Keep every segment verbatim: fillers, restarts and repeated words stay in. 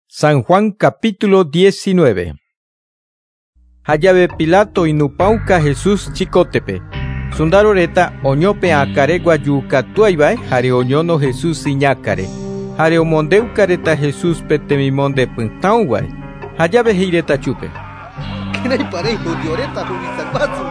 San Juan capítulo diecinueve. Hayave Pilato inupauka Jesús chicotepe. Sundaroreta oñope akaregua yukatuaibae hare oñono Jesús iñakare. Hare omondeukareta Jesús petemimonde puntaubae. Hayave heireta chupe. Kenai parejo dioreta hubisapazu.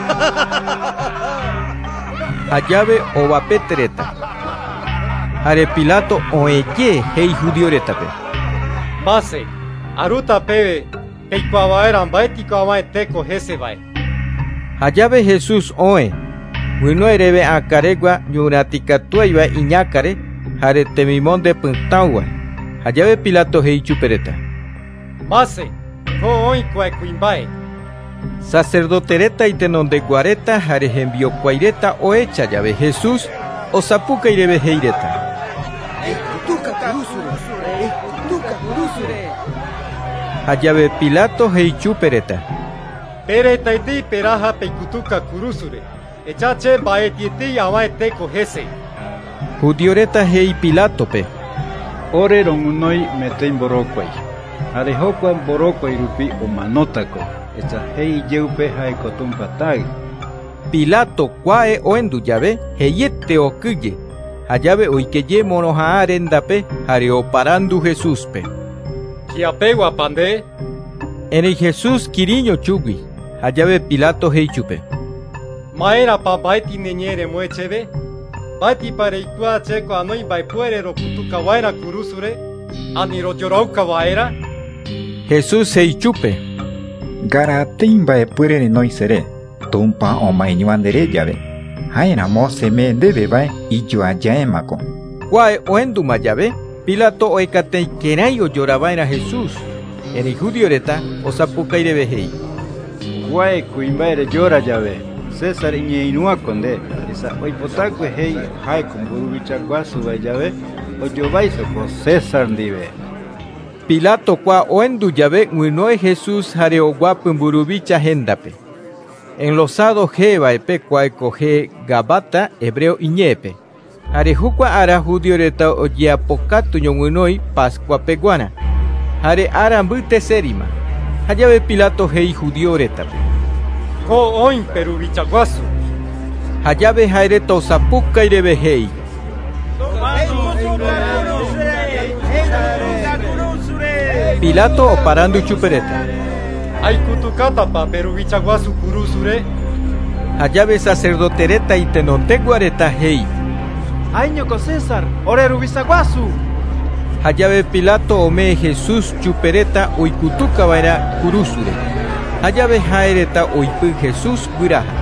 Hayave ovapetereta. Hare Pilato oeye hei judioretape. Mase, aruta pebe, peikuavaeran baetikuavae teko jesevae. Hayave Jesús oe, uinoerebe akaregua ñuratikatuaiba iñakare, hare temimonde puntauae. Hayave Pilato hei chupereta. Mase, ko oinkue kuimbae. Sacerdotereta itenonde guareta hare hembiokuaireta oecha llave Jesús, osapuka irebe heireta. Hayave Pilato heichu pereta. Pereta iti peraja peikutuka kurusure. Echache baetieti yamae teko jese. Judioreta hei Pilato pe. Ore rongunoi metein borokwai. Arehokwan borokwai rupi omanotako. Echa hei yeupe haekotumpa tagi. Pilato kwae oendu llave heiete okuye. Hayave oikeye monohaarendape hare oparandu Jesús pe. Kiapegua pande. En Jesús kiriño chugui. Hayave Pilato heichupe. Maera pa baiti neñere muechebe. Baiti pareikua cheko anoi baipuere rokutuka waera kurusure. Aniro yorauka waera. Jesús heichupe. Gara timba puere noi sere. Tumpa o mainuandere llave. Haina mo se me debe bae y yo allá emako. Guae oendu mayave. Pilato oekate kenai o llorabaera Jesús. En el judioreta osapuka irebehei. Guae kuimbaere llora llave. César iñeinua conde. Esa oipotacue hei hai kumburubicha guasu llave. O yobaisa ko César dive. Pilato qua oendu llave muinoe Jesús hare oguapumburubicha hendape. En los lados jeba epe cuae coge gabata hebreo iñepe. Hare hukwa ara judioreta oye apokatu ñongunoi pascua peguana. Hare ara mbute serima. Hayave Pilato hei judioreta. Ko oin peru bichaguasu. Hayave haireta osapuka irebe hei. Pilato oparando chupereta. Ay kutukata pa peru bichaguasu kurusure. Hayave sacerdotereta y tenonteguareta hei. Año con César, oreru bisaguasu. Hayave Pilato ome Jesús chupereta oikutuka vaera kurusure. Hayave haereta oipu Jesús guiraja.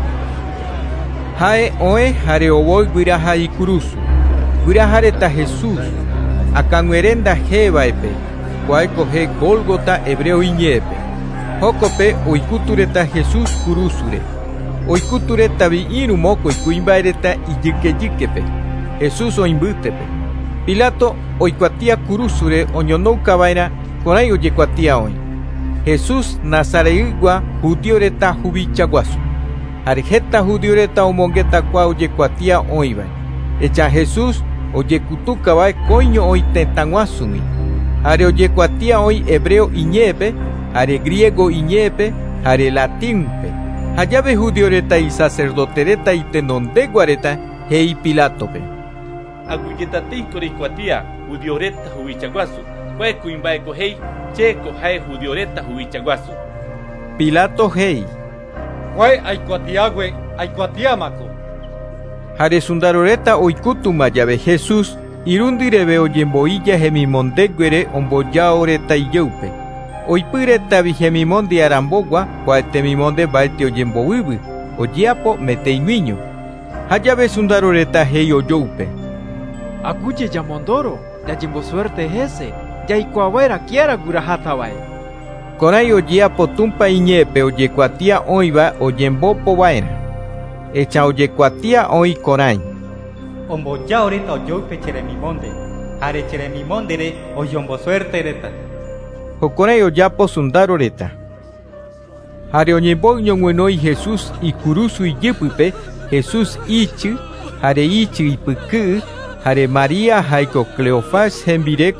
Hae oe hare ovoi guiraja y kurusu. Guirajareta Jesús. Akanguerenda jevaepe. Cuae coge Gólgota hebreo iñepe. Jocope oikutureta Jesús kurusure. Oikutureta vi irumoko ikuimbaereta iyike yikepe. Jesús oimbutepe. Pilato oikuatia kurusure oñonouka vaera konai oyekuatia oin. Jesús nazareigua judioreta jubichaguasu. Arjeta judioreta omongeta kua oyekuatia oiva. Echa Jesús oyekutuka vae koiño oi tetanguasumi. Are oyekuatia oi hebreo iñepe, are griego iñepe, are latinpe. Hayave judioreta y sacerdotereta y tenondeguareta hei Pilatope. Aguyetati korikuatia judioreta huichaguasu. Kue kuimbaeko hei cheko hae judioreta huichaguasu. Pilato hei. Kue aikuatiagüe aikuatiamako. Hare sundaroreta oikutuma llave Jesús irundirebe oyemboilla hemimondeguere omboyaoreta iyeupe. Oipyreta vihemimonde arambogua cuaetemimonde baete oyembovyvy ojeapo meteiñuiño. Hayave sundaroreta hei oyoupe. Aguye yamondoro, yajimbo suerte ese, yaikuavaera kiara gurajatavae. Konai ojeapo tumpa iñepe oyekuatia oiva oyembopo vaera. Echa oyekuatia oi konai. Omboyaoreta oyoupe cheremimonde. Hare cheremimondere oyombo suerte reta. Jokonai oyapo sundaroreta. Hare oñembo ñonguenoi Jesús y kurusu iyipype Jesús ichi, hare ichi ipyky, hare María haiko Cleofás hembireko,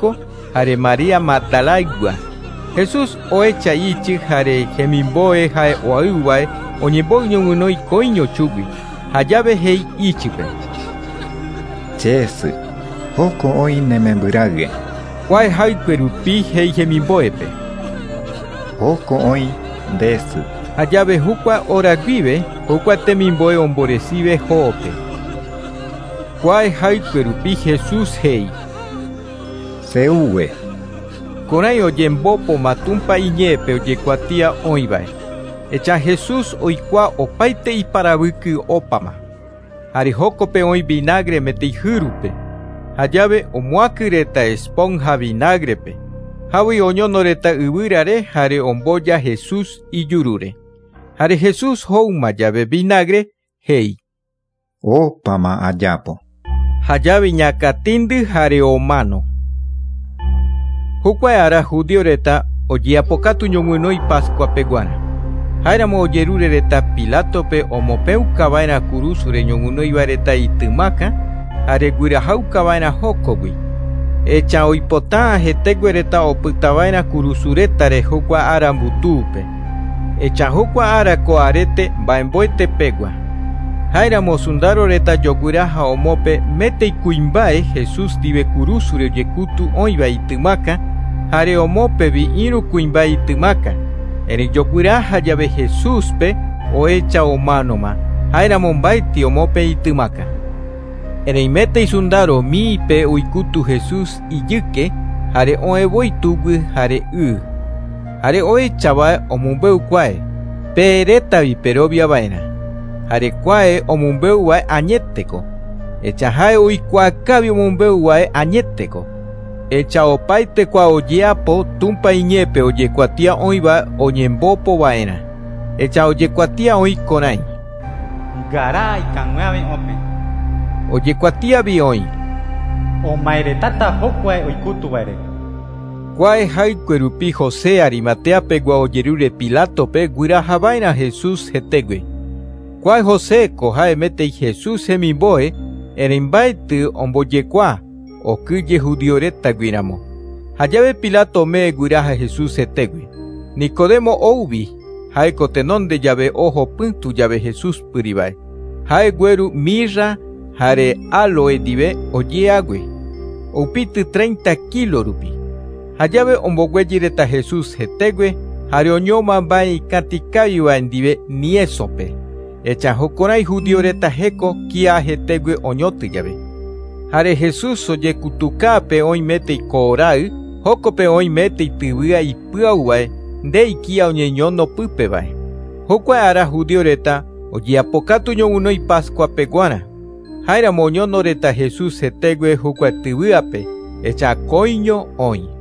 jare María Magdalaigua. Jesús oecha ichi jare hemimboe jae oaiuae oñemboñongunoi koiño chugui. Hayave hei ichipe. Chesu, joko oine membyrage. Kuae haikuerupi hei hemimboepe. Joko oi desu. Hayave hukua oraguive, hukua temimboe omboresive joope. Kuae haikuerupi Jesús hei. Seuwe. Korai oyembopo matumpa iñepe oyekuatia oivae. Echa Jesús oikua opaite iparavyky ópama. Jare jókope oĩ vinagre meteihyrupe. Hayave omoaky reta esponja vinagrepe. Javoi oñono reta yvyrare jare omboya Jesús ijurúre. Jare Jesús houma jave vinagre hei. Ópama ajapo. Hayave ñakatíndy jare omano. Hukua ara judío reta ojeapokatu ñoguinoi Pascua peguara. Jaeramo ojerure reta Pilatope omopeuka kurusure ñoguinoiva reta itymaka jare guirahauka vaera jokogui. Echa oipota hetegue reta opytavaera kurusuretare hukua ara mbutúpe. Echa hukua ara koarete mbaemboete pegua. Jaeramo sundaro reta yoguiraha omope metei kuimbae Jesús dive kurusure ojekutu oiva itymaka jare omopevi iru kuimbae itymaka. Eri yoguiraha jave Jesús pe oecha ománoma. Jaeramo mbaeti omope itymaka. Eri metei sundaro miipe oikutu Jesús ijyke jare oevoi tugui jare y. Jare oechavae omumbeu kuae. Peretavi perovia vaera. Jare kuae omumbeu vae añeteko. Echa jae oikuaakavi omumbeu vae añeteko. Echa opaite kua ojeapo tumpa iñepe ojekuatia oiva oñembopo vaera. Echa ojekuatia oĩ korai. Garai kanuave ope. Ojekuatiavi oĩ. Omaeretata hokuae oikutu vaere. Kuae haikuerupi José Arimatea pegua ojerure Pilatope guiraha vaera Jesús hetegue. Kuae José ko jae metei Jesús hemimboe eri mbaety ombojekua okyje judío reta guiramo. Hayave Pilato omee guiraha Jesús hetegue. Nicodemo ouvi jaeko tenonde jave ojo pýtu jave Jesús pyrivae. Jae gueru mirra jare aloe dive ojeague. Upity treinta kilo rupi. Hayave ombogueyi reta Jesús hetegue jare oñoma mbae ikatikavivae ndive niesope. Echa jokorai judío reta heko kia hetegue oñoty jave. Jare Jesús ojekutukápe oĩ metei korai, jokope oĩ metei tyvýa ipyauvae nde ikia oñeñono pypevae. Jokuae ara judío reta ojeapokatu ñoguinoi Pascua peguara. Jaeramo oñono reta Jesús hetegue hokua tyvýape, echa koiño oĩ.